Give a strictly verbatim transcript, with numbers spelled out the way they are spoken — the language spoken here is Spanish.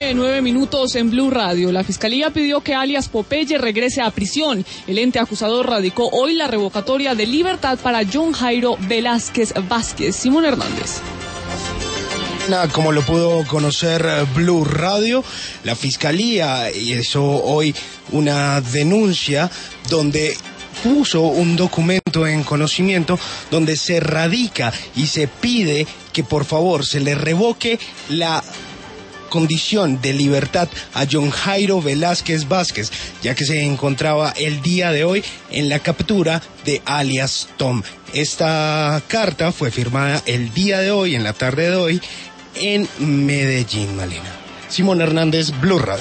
Nueve minutos en Blue Radio. La Fiscalía pidió que alias Popeye regrese a prisión. El ente acusador radicó hoy la revocatoria de libertad para John Jairo Velázquez Vázquez. Simón Hernández. Como lo pudo conocer Blue Radio, la Fiscalía hizo hoy una denuncia donde puso un documento en conocimiento donde se radica y se pide que por favor se le revoque la condición de libertad a John Jairo Velázquez Vázquez, ya que se encontraba el día de hoy en la captura de alias Tom. Esta carta fue firmada el día de hoy, en la tarde de hoy, en Medellín, Malena. Simón Hernández, Blue Radio.